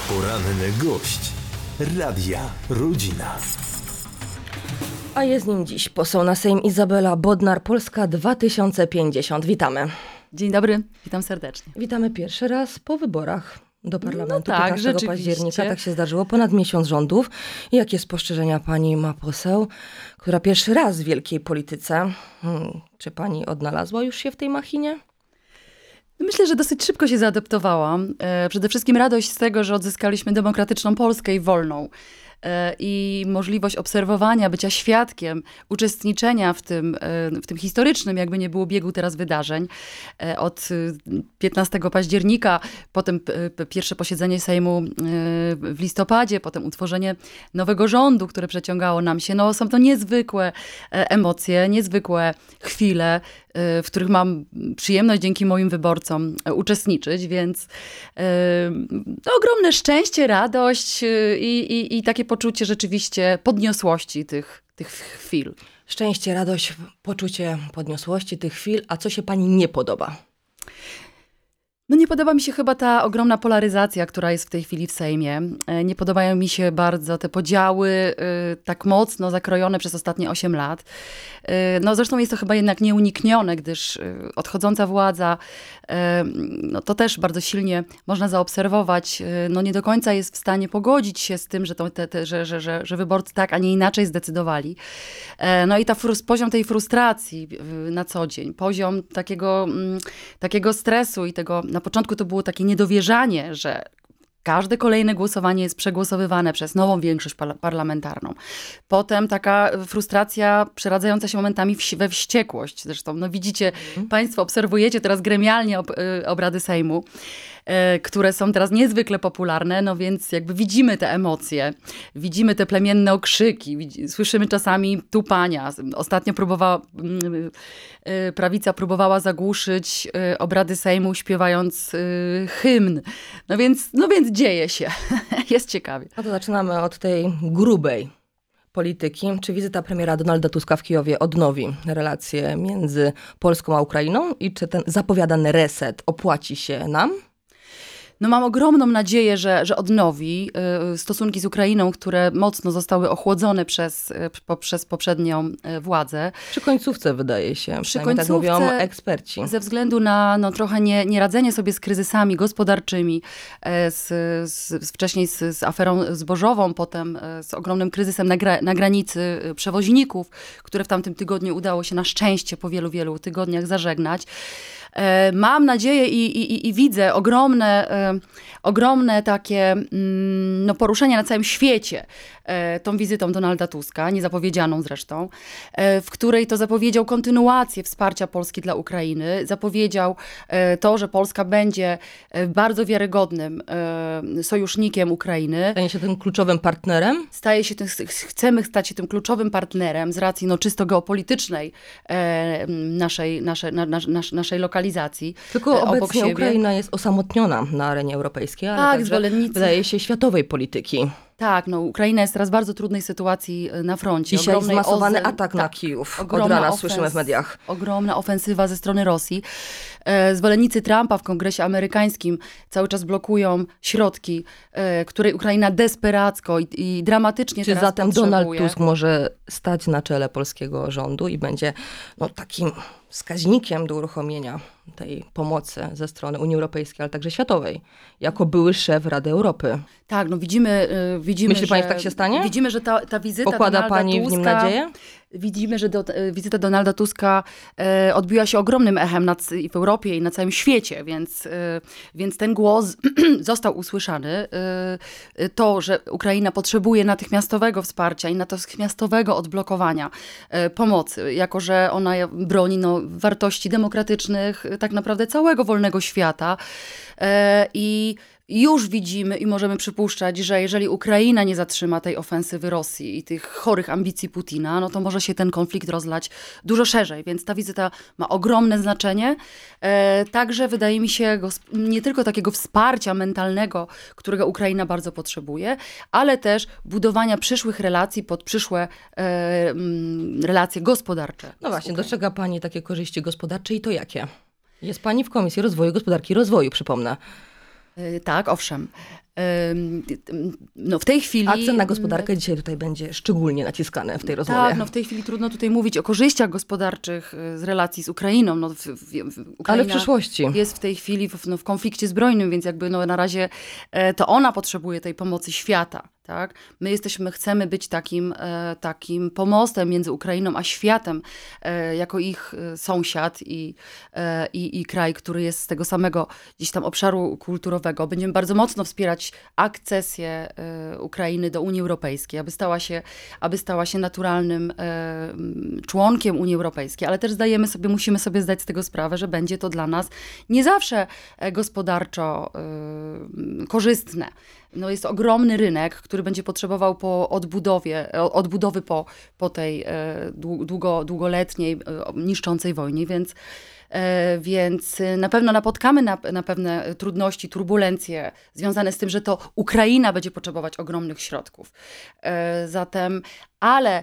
Poranny gość Radia Rodzina. A jest nim dziś poseł na Sejm Izabela Bodnar, Polska 2050. Witamy. Dzień dobry, witam serdecznie. Witamy pierwszy raz po wyborach do parlamentu 15 października. Tak się zdarzyło, ponad miesiąc rządów. Jakie spostrzeżenia pani ma poseł, która pierwszy raz w wielkiej polityce? Czy pani odnalazła już się w tej machinie? Myślę, że dosyć szybko się zaadaptowałam. Przede wszystkim radość z tego, że odzyskaliśmy demokratyczną Polskę i wolną. I możliwość obserwowania, bycia świadkiem, uczestniczenia w tym historycznym, jakby nie było, biegu teraz wydarzeń. Od 15 października, potem pierwsze posiedzenie Sejmu w listopadzie, potem utworzenie nowego rządu, które przeciągało nam się. No, są to niezwykłe emocje, niezwykłe chwile, w których mam przyjemność dzięki moim wyborcom uczestniczyć, więc ogromne szczęście, radość i takie poczucie rzeczywiście podniosłości tych chwil. Szczęście, radość, poczucie podniosłości tych chwil. A co się pani nie podoba? No nie podoba mi się chyba ta ogromna polaryzacja, która jest w tej chwili w Sejmie. Nie podobają mi się bardzo te podziały tak mocno zakrojone przez ostatnie 8 lat. No zresztą jest to chyba jednak nieuniknione, gdyż odchodząca władza, no to też bardzo silnie można zaobserwować, no nie do końca jest w stanie pogodzić się z tym, że wyborcy tak, a nie inaczej zdecydowali. No i poziom tej frustracji na co dzień, poziom takiego stresu i tego, na początku to było takie niedowierzanie, że każde kolejne głosowanie jest przegłosowywane przez nową większość parlamentarną. Potem taka frustracja przeradzająca się momentami we wściekłość. Zresztą no widzicie, państwo obserwujecie teraz gremialnie obrady Sejmu, które są teraz niezwykle popularne, no więc jakby widzimy te emocje, widzimy te plemienne okrzyki, słyszymy czasami tupania. Ostatnio prawica próbowała zagłuszyć obrady Sejmu śpiewając hymn. No więc dzieje się. Jest ciekawie. No to zaczynamy od tej grubej polityki. Czy wizyta premiera Donalda Tuska w Kijowie odnowi relacje między Polską a Ukrainą i czy ten zapowiadany reset opłaci się nam? No mam ogromną nadzieję, że odnowi stosunki z Ukrainą, które mocno zostały ochłodzone przez poprzednią władzę. Przy końcówce wydaje się, przynajmniej tak mówią eksperci. Ze względu na trochę nieradzenie sobie z kryzysami gospodarczymi, wcześniej z aferą zbożową, potem z ogromnym kryzysem na granicy przewoźników, które w tamtym tygodniu udało się na szczęście po wielu, wielu tygodniach zażegnać. Mam nadzieję i widzę ogromne takie poruszenia na całym świecie tą wizytą Donalda Tuska, niezapowiedzianą zresztą, w której to zapowiedział kontynuację wsparcia Polski dla Ukrainy, zapowiedział to, że Polska będzie bardzo wiarygodnym sojusznikiem Ukrainy. Stanie się tym kluczowym partnerem? Chcemy stać się tym kluczowym partnerem z racji czysto geopolitycznej naszej lokalizacji. Tylko obecnie Ukraina jest osamotniona na arenie europejskiej, ale tak, także wydaje się światowej polityki. Tak, Ukraina jest teraz w bardzo trudnej sytuacji na froncie. Dzisiaj zmasowany atak na Kijów. Od rana słyszymy w mediach. Ogromna ofensywa ze strony Rosji. Zwolennicy Trumpa w Kongresie amerykańskim cały czas blokują środki, które Ukraina desperacko i dramatycznie teraz zatem potrzebuje. Donald Tusk może stać na czele polskiego rządu i będzie takim wskaźnikiem do uruchomienia tej pomocy ze strony Unii Europejskiej, ale także światowej, jako były szef Rady Europy. Tak, widzimy, Myśli pani, że tak się stanie? Widzimy, że ta wizyta Pokłada Donalda pani Tuska, w nim nadzieję? Widzimy, że wizyta Donalda Tuska odbiła się ogromnym echem i w Europie i na całym świecie, więc ten głos został usłyszany. To, że Ukraina potrzebuje natychmiastowego wsparcia i natychmiastowego odblokowania pomocy, jako że ona broni wartości demokratycznych tak naprawdę całego wolnego świata. I już widzimy i możemy przypuszczać, że jeżeli Ukraina nie zatrzyma tej ofensywy Rosji i tych chorych ambicji Putina, no to może się ten konflikt rozlać dużo szerzej. Więc ta wizyta ma ogromne znaczenie. Także wydaje mi się nie tylko takiego wsparcia mentalnego, którego Ukraina bardzo potrzebuje, ale też budowania przyszłych relacji pod przyszłe relacje gospodarcze. No właśnie, dostrzega pani takie korzyści gospodarcze i to jakie? Jest pani w Komisji Rozwoju Gospodarki i Rozwoju, przypomnę. Tak, owszem. No w tej chwili... Akcent na gospodarkę dzisiaj tutaj będzie szczególnie naciskany w tej rozmowie. Tak, no w tej chwili trudno tutaj mówić o korzyściach gospodarczych z relacji z Ukrainą. No, Ukraina ale w przyszłości. Jest w tej chwili w konflikcie zbrojnym, więc jakby no, na razie to ona potrzebuje tej pomocy świata. Tak? My chcemy być takim pomostem między Ukrainą a światem, jako ich sąsiad i kraj, który jest z tego samego gdzieś tam obszaru kulturowego. Będziemy bardzo mocno wspierać akcesję Ukrainy do Unii Europejskiej, aby stała się naturalnym członkiem Unii Europejskiej, ale też musimy sobie zdać z tego sprawę, że będzie to dla nas nie zawsze gospodarczo korzystne. No jest ogromny rynek, który będzie potrzebował po odbudowy po tej długoletniej, niszczącej wojnie, więc na pewno napotkamy na pewne trudności, turbulencje związane z tym, że to Ukraina będzie potrzebować ogromnych środków. Zatem, ale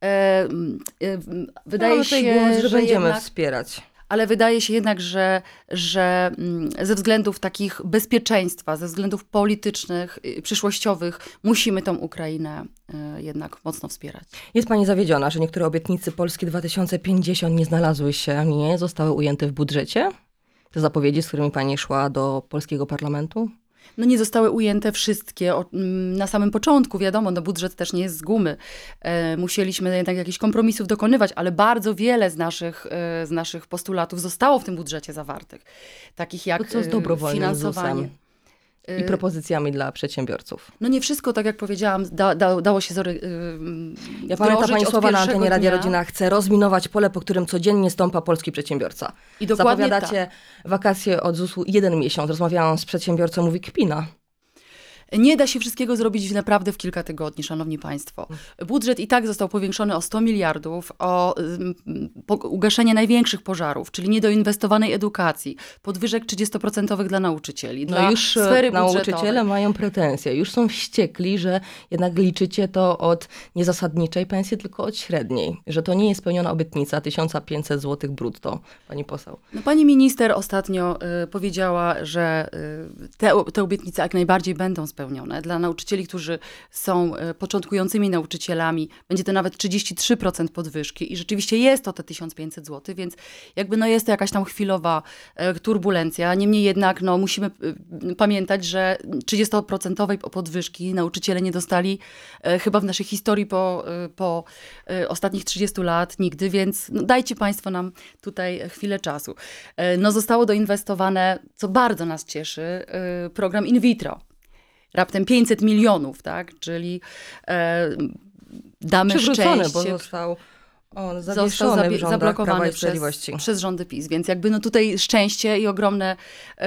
wydaje się, głos, że będziemy jednak wspierać. Ale wydaje się jednak, że ze względów takich bezpieczeństwa, ze względów politycznych, przyszłościowych musimy tą Ukrainę jednak mocno wspierać. Jest pani zawiedziona, że niektóre obietnice Polski 2050 nie znalazły się, nie zostały ujęte w budżecie? Te zapowiedzi, z którymi pani szła do polskiego parlamentu? No nie zostały ujęte wszystkie na samym początku, wiadomo, no budżet też nie jest z gumy. Musieliśmy jednak jakichś kompromisów dokonywać, ale bardzo wiele z naszych postulatów zostało w tym budżecie zawartych. Takich jak co z dobrowolnym finansowanie. ZUS-em i propozycjami dla przedsiębiorców? No nie wszystko, tak jak powiedziałam, dało się Ja pamiętam pani słowa na antenie Radia Rodzina. Chcę rozminować pole, po którym codziennie stąpa polski przedsiębiorca. I dokładnie zapowiadacie wakacje od ZUS-u 1 miesiąc. Rozmawiałam z przedsiębiorcą, mówi kpina. Nie da się wszystkiego zrobić naprawdę w kilka tygodni, szanowni państwo. Budżet i tak został powiększony o 100 miliardów, o ugaszenie największych pożarów, czyli niedoinwestowanej edukacji, podwyżek 30% dla nauczycieli, dla już sfery nauczyciele mają pretensje, już są wściekli, że jednak liczycie to od niezasadniczej pensji, tylko od średniej, że to nie jest spełniona obietnica 1500 zł brutto, pani poseł. No, pani minister ostatnio powiedziała, że te obietnice jak najbardziej będą spełnione. Dla nauczycieli, którzy są początkującymi nauczycielami, będzie to nawet 33% podwyżki i rzeczywiście jest to te 1500 zł, więc jakby no jest to jakaś tam chwilowa turbulencja. Niemniej jednak no, musimy pamiętać, że 30% podwyżki nauczyciele nie dostali chyba w naszej historii po ostatnich 30 lat nigdy, więc no, dajcie państwo nam tutaj chwilę czasu. No, zostało doinwestowane, co bardzo nas cieszy, program in vitro. Raptem 500 milionów, tak? Czyli damy szczęście. Bo został on zawieszony zablokowany przez rządy PiS. Więc jakby no tutaj szczęście i ogromne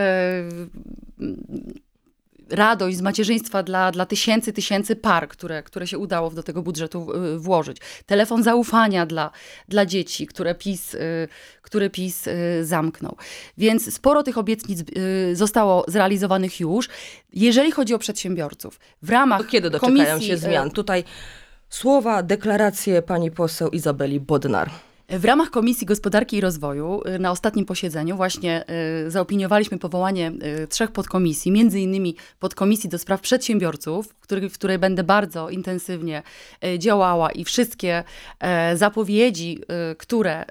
radość z macierzyństwa dla tysięcy par, które się udało do tego budżetu włożyć. Telefon zaufania dla dzieci, które PiS zamknął. Więc sporo tych obietnic zostało zrealizowanych już. Jeżeli chodzi o przedsiębiorców, w ramach to kiedy doczekają się zmian? Tutaj słowa, deklaracje pani poseł Izabeli Bodnar. W ramach Komisji Gospodarki i Rozwoju na ostatnim posiedzeniu właśnie zaopiniowaliśmy powołanie 3 podkomisji, między innymi podkomisji do spraw przedsiębiorców, w której będę bardzo intensywnie działała i wszystkie zapowiedzi, które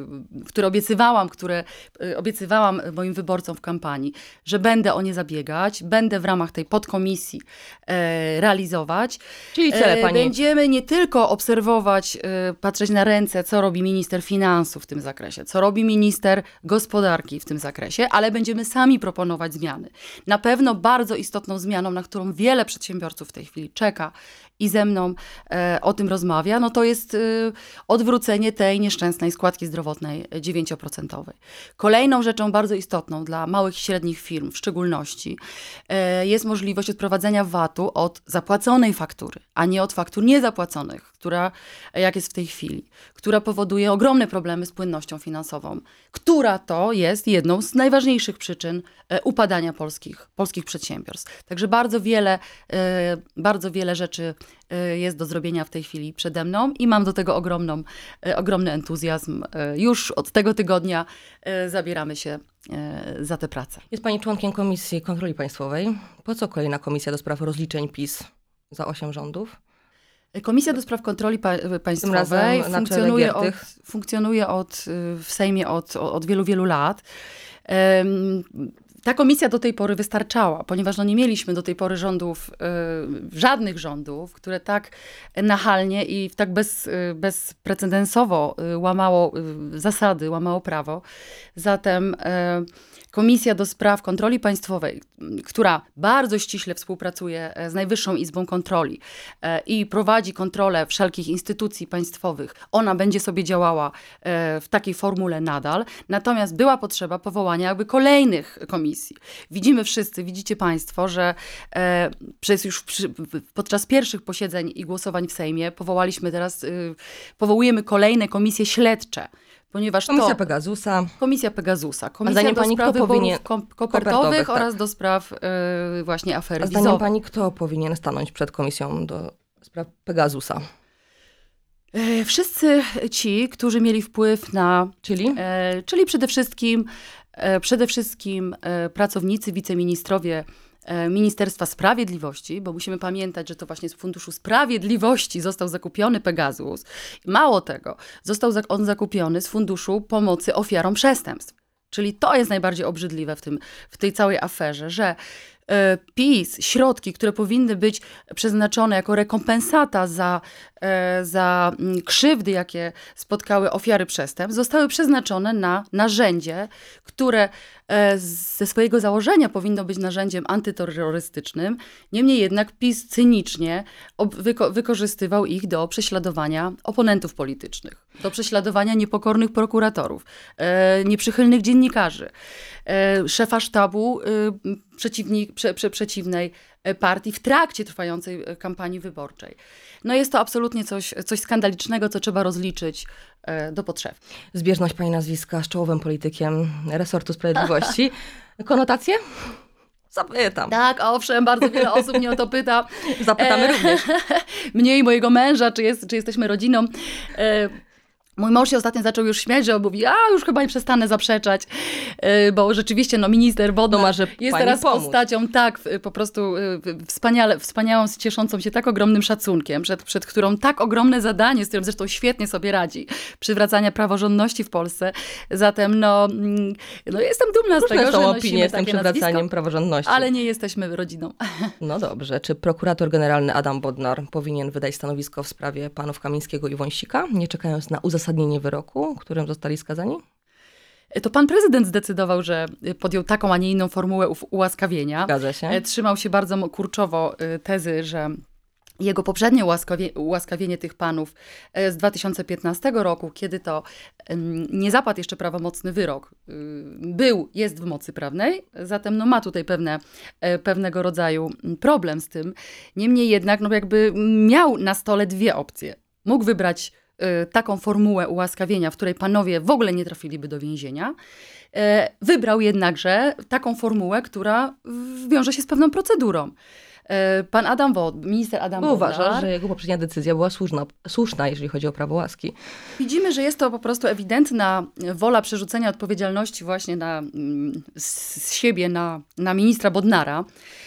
obiecywałam moim wyborcom w kampanii, że będę o nie zabiegać, będę w ramach tej podkomisji realizować. Czyli cele pani... Będziemy nie tylko obserwować, patrzeć na ręce, co robi minister finansów w tym zakresie, co robi minister gospodarki w tym zakresie, ale będziemy sami proponować zmiany. Na pewno bardzo istotną zmianą, na którą wiele przedsiębiorców w tej chwili czeka i ze mną o tym rozmawia, no to jest odwrócenie tej nieszczęsnej składki zdrowotnej 9%. Kolejną rzeczą bardzo istotną dla małych i średnich firm w szczególności jest możliwość odprowadzenia VAT-u od zapłaconej faktury, a nie od faktur niezapłaconych, która, jak jest w tej chwili, która powoduje ogromne problemy z płynnością finansową, która to jest jedną z najważniejszych przyczyn upadania polskich przedsiębiorstw. Także bardzo wiele rzeczy jest do zrobienia w tej chwili przede mną i mam do tego ogromny entuzjazm. Już od tego tygodnia zabieramy się za tę pracę. Jest pani członkiem Komisji Kontroli Państwowej. Po co kolejna komisja do spraw rozliczeń PiS za 8 rządów? Komisja do spraw kontroli państwowej funkcjonuje w Sejmie od wielu, wielu lat. Ta komisja do tej pory wystarczała, ponieważ nie mieliśmy do tej pory żadnych rządów, które tak nachalnie i tak bezprecedensowo łamało zasady, łamało prawo. Zatem Komisja do Spraw Kontroli Państwowej, która bardzo ściśle współpracuje z Najwyższą Izbą Kontroli i prowadzi kontrolę wszelkich instytucji państwowych, ona będzie sobie działała w takiej formule nadal. Natomiast była potrzeba powołania kolejnych komisji. Widzicie Państwo, że podczas pierwszych posiedzeń i głosowań w Sejmie powołujemy kolejne komisje śledcze. Ponieważ Komisja Pegasusa. Komisja do spraw wyborów kopertowych oraz do spraw właśnie afery wizowej. Zdaniem pani, kto powinien stanąć przed komisją do spraw Pegasusa? Wszyscy ci, którzy mieli wpływ na... Czyli przede wszystkim pracownicy, wiceministrowie Ministerstwa Sprawiedliwości, bo musimy pamiętać, że to właśnie z Funduszu Sprawiedliwości został zakupiony Pegasus. Mało tego, został on zakupiony z Funduszu Pomocy Ofiarom Przestępstw. Czyli to jest najbardziej obrzydliwe w tej całej aferze, że PiS, środki, które powinny być przeznaczone jako rekompensata za krzywdy, jakie spotkały ofiary przestępstw, zostały przeznaczone na narzędzie, które ze swojego założenia powinno być narzędziem antyterrorystycznym. Niemniej jednak PiS cynicznie wykorzystywał ich do prześladowania oponentów politycznych, do prześladowania niepokornych prokuratorów, nieprzychylnych dziennikarzy, szefa sztabu przeciwnej partii w trakcie trwającej kampanii wyborczej. No jest to absolutnie coś skandalicznego, co trzeba rozliczyć do potrzeb. Zbieżność pani nazwiska z czołowym politykiem resortu sprawiedliwości. Konotacje? Zapytam. Tak, owszem, bardzo wiele osób mnie o to pyta. Zapytamy również. Mnie i mojego męża, czy jesteśmy rodziną. Mój mąż się ostatnio zaczął już śmiać, że mówi, już chyba nie przestanę zaprzeczać, bo rzeczywiście minister Bodnar jest teraz postacią po prostu wspaniałą, cieszącą się tak ogromnym szacunkiem, przed którą tak ogromne zadanie, z którym zresztą świetnie sobie radzi, przywracania praworządności w Polsce. Zatem jestem dumna z tego, że nosimy z tym przywracaniem praworządności. Ale nie jesteśmy rodziną. No dobrze. Czy prokurator generalny Adam Bodnar powinien wydać stanowisko w sprawie panów Kamińskiego i Wąsika, nie czekając na uzasadnienie wyroku, którym zostali skazani? To pan prezydent zdecydował, że podjął taką, a nie inną formułę ułaskawienia. Zgadza się. Trzymał się bardzo kurczowo tezy, że jego poprzednie ułaskawienie tych panów z 2015 roku, kiedy to nie zapadł jeszcze prawomocny wyrok, jest w mocy prawnej, zatem ma tutaj pewnego rodzaju problem z tym. Niemniej jednak miał na stole dwie opcje. Mógł wybrać taką formułę ułaskawienia, w której panowie w ogóle nie trafiliby do więzienia. Wybrał jednakże taką formułę, która wiąże się z pewną procedurą. Minister Adam Bodnar uważa, że jego poprzednia decyzja była słuszna, jeżeli chodzi o prawo łaski. Widzimy, że jest to po prostu ewidentna wola przerzucenia odpowiedzialności właśnie z siebie na ministra Bodnara.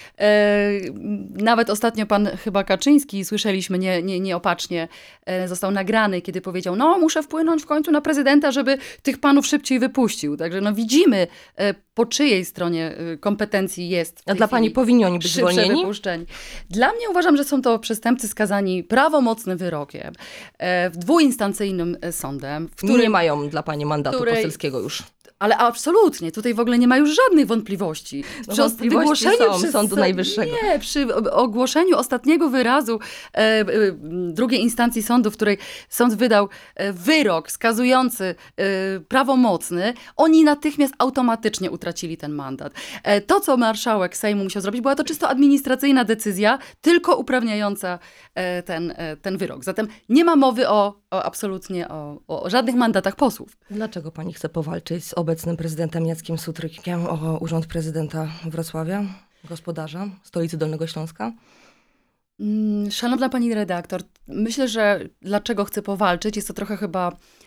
Nawet ostatnio pan chyba Kaczyński, słyszeliśmy nieopatrznie, został nagrany, kiedy powiedział, muszę wpłynąć w końcu na prezydenta, żeby tych panów szybciej wypuścił. Także widzimy, po czyjej stronie kompetencji jest. A dla pani powinni oni być zwolnieni? Wypuszczeni. Dla mnie uważam, że są to przestępcy skazani prawomocnym wyrokiem w dwuinstancyjnym sądem, w którym nie mają dla pani mandatu poselskiego już. Ale absolutnie, tutaj w ogóle nie ma już żadnych wątpliwości. Przy wątpliwości przez Sądu Najwyższego. Nie, przy ogłoszeniu ostatniego wyrazu drugiej instancji sądu, w której sąd wydał wyrok skazujący prawomocny, oni natychmiast automatycznie utracili ten mandat. To, co marszałek Sejmu musiał zrobić, była to czysto administracyjna decyzja, tylko uprawniająca ten wyrok. Zatem nie ma mowy absolutnie o żadnych mandatach posłów. Dlaczego pani chce powalczyć z obecnym prezydentem Jackiem Sutrykiem o urząd prezydenta Wrocławia, gospodarza, stolicy Dolnego Śląska? Szanowna pani redaktor, myślę, że dlaczego chcę powalczyć, jest to trochę chyba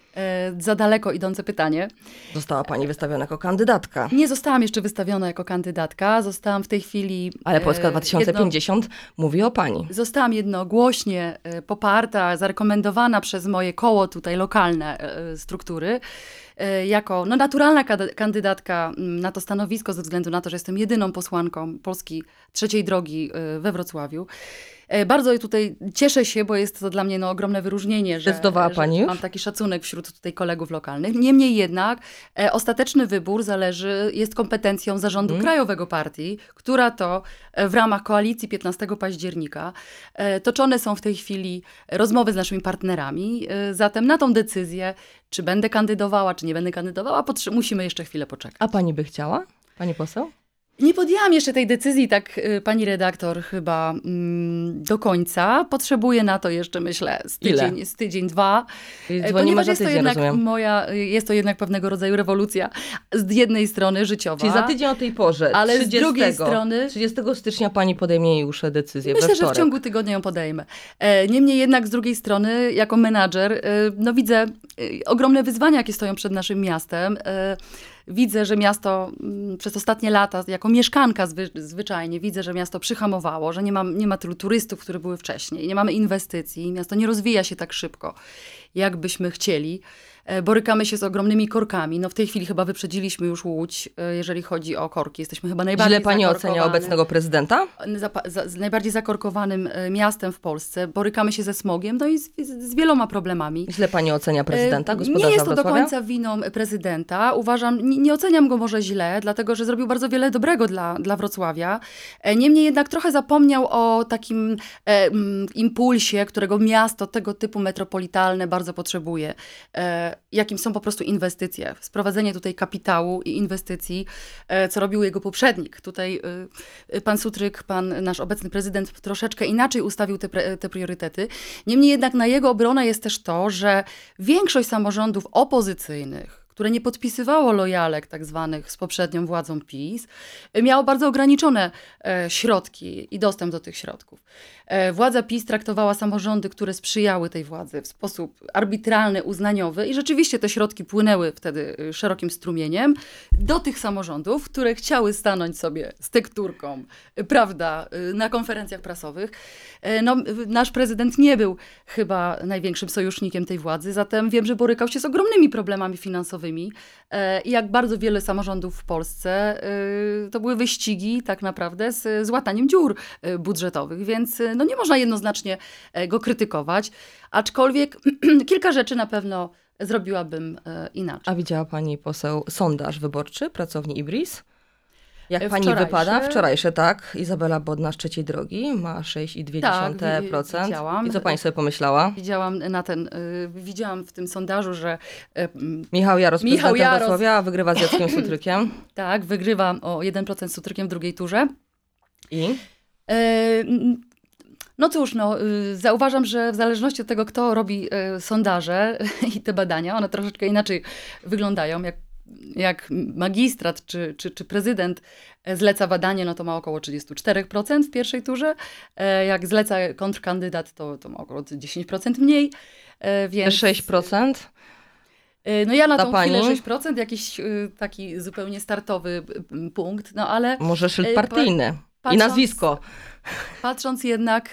za daleko idące pytanie. Została pani wystawiona jako kandydatka. Nie zostałam jeszcze wystawiona jako kandydatka, zostałam w tej chwili... Ale Polska 2050 mówi o pani. Zostałam jednogłośnie poparta, zarekomendowana przez moje koło tutaj lokalne struktury jako naturalna kandydatka na to stanowisko ze względu na to, że jestem jedyną posłanką Polski Trzeciej Drogi we Wrocławiu. Bardzo tutaj cieszę się, bo jest to dla mnie ogromne wyróżnienie, że pani już? Mam taki szacunek wśród tutaj kolegów lokalnych. Niemniej jednak ostateczny wybór jest kompetencją zarządu krajowego partii, która to w ramach koalicji 15 października toczone są w tej chwili rozmowy z naszymi partnerami. Zatem na tą decyzję, czy będę kandydowała, czy nie będę kandydowała, musimy jeszcze chwilę poczekać. A pani by chciała? Pani poseł? Nie podjęłam jeszcze tej decyzji, tak pani redaktor, chyba do końca. Potrzebuję na to jeszcze, myślę, z tydzień, dwa. Ponieważ jest to jednak pewnego rodzaju rewolucja. Z jednej strony życiowa. Czyli za tydzień o tej porze, ale z drugiej strony... 30 stycznia pani podejmie już decyzję. Myślę, że w ciągu tygodnia ją podejmę. Niemniej jednak z drugiej strony, jako menadżer, widzę ogromne wyzwania, jakie stoją przed naszym miastem. Widzę, że miasto przez ostatnie lata, jako mieszkanka zwyczajnie, widzę, że miasto przyhamowało, że nie ma tylu turystów, które były wcześniej, nie mamy inwestycji, miasto nie rozwija się tak szybko, jak byśmy chcieli. Borykamy się z ogromnymi korkami. W tej chwili chyba wyprzedziliśmy już Łódź, jeżeli chodzi o korki. Jesteśmy chyba najbardziej Źle pani ocenia obecnego prezydenta? Z najbardziej zakorkowanym miastem w Polsce. Borykamy się ze smogiem, i z wieloma problemami. Źle pani ocenia prezydenta, gospodarza Nie jest to Wrocławia? do końca winą prezydenta. Uważam, nie oceniam go może źle, dlatego że zrobił bardzo wiele dobrego dla Wrocławia. Niemniej jednak trochę zapomniał o takim impulsie, którego miasto tego typu metropolitalne bardzo potrzebuje. Jakim są po prostu inwestycje. Sprowadzenie tutaj kapitału i inwestycji, co robił jego poprzednik. Tutaj pan Sutryk, nasz obecny prezydent, troszeczkę inaczej ustawił te priorytety. Niemniej jednak na jego obronę jest też to, że większość samorządów opozycyjnych, które nie podpisywało lojalek tak zwanych z poprzednią władzą PiS, miało bardzo ograniczone środki i dostęp do tych środków. Władza PiS traktowała samorządy, które sprzyjały tej władzy w sposób arbitralny, uznaniowy i rzeczywiście te środki płynęły wtedy szerokim strumieniem do tych samorządów, które chciały stanąć sobie z tekturką, prawda, na konferencjach prasowych. Nasz prezydent nie był chyba największym sojusznikiem tej władzy, zatem wiem, że borykał się z ogromnymi problemami finansowymi i jak bardzo wiele samorządów w Polsce, to były wyścigi tak naprawdę z łataniem dziur budżetowych, więc nie można jednoznacznie go krytykować, aczkolwiek kilka rzeczy na pewno zrobiłabym inaczej. A widziała pani poseł sondaż wyborczy pracowni Ibris? Jak pani wypada? Wczorajsze, tak. Izabela Bodnar z Trzeciej Drogi ma 6,2%. Widziałam. I co pani sobie pomyślała? Widziałam w tym sondażu, że Michał Jaros, prezydent Wrocławia, wygrywa z Jackiem Sutrykiem. Tak, wygrywa o 1% z Sutrykiem w drugiej turze. I? Cóż, zauważam, że w zależności od tego, kto robi sondaże i te badania, one troszeczkę inaczej wyglądają. Jak magistrat czy prezydent zleca badanie, to ma około 34% w pierwszej turze. Jak zleca kontrkandydat, to ma około 10% mniej. Więc... 6%? Ja na tą chwilę 6%, jakiś taki zupełnie startowy punkt, ale... Może szyld partyjny i nazwisko. Patrząc jednak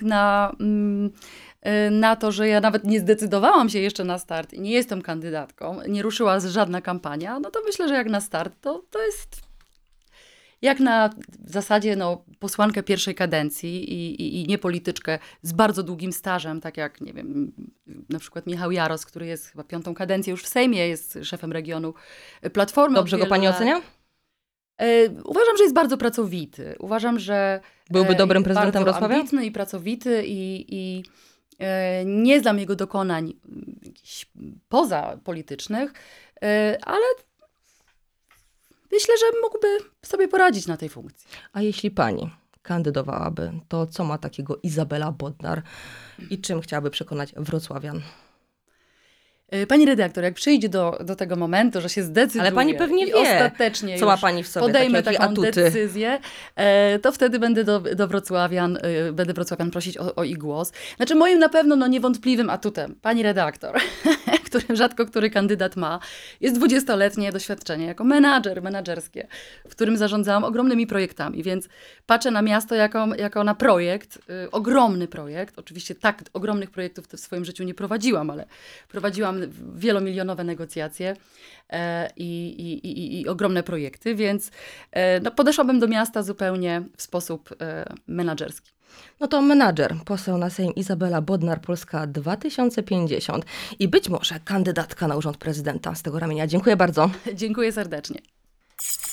na to, że ja nawet nie zdecydowałam się jeszcze na start i nie jestem kandydatką, nie ruszyła żadna kampania, to myślę, że jak na start, to jest jak na w zasadzie posłankę pierwszej kadencji i nie polityczkę z bardzo długim stażem, tak jak, nie wiem, na przykład Michał Jaros, który jest chyba 5. kadencję już w Sejmie, jest szefem regionu Platformy. Dobrze go pani ocenia? Uważam, że jest bardzo pracowity. Uważam, że byłby dobrym prezydentem Wrocławia? Wrocławia? Ambitny i pracowity i nie znam jego dokonań jakichś pozapolitycznych, ale myślę, że mógłby sobie poradzić na tej funkcji. A jeśli pani kandydowałaby, to co ma takiego Izabela Bodnar i czym chciałaby przekonać wrocławian? Pani redaktor, jak przyjdzie do tego momentu, że się zdecyduje, ale pani pewnie wie, ostatecznie co ma pani w sobie, podejmę takie taką atuty. decyzję, to wtedy będę do wrocławian, prosić o ich głos. Znaczy moim na pewno niewątpliwym atutem, pani redaktor, rzadko który kandydat ma, jest 20-letnie doświadczenie jako menadżerskie, w którym zarządzałam ogromnymi projektami, więc patrzę na miasto jako na projekt, ogromny projekt. Oczywiście tak ogromnych projektów w swoim życiu nie prowadziłam, ale prowadziłam wielomilionowe negocjacje i ogromne projekty, więc podeszłabym do miasta zupełnie w sposób menadżerski. No to menadżer, poseł na Sejm Izabela Bodnar, Polska 2050 i być może kandydatka na urząd prezydenta z tego ramienia. Dziękuję bardzo. Dziękuję serdecznie.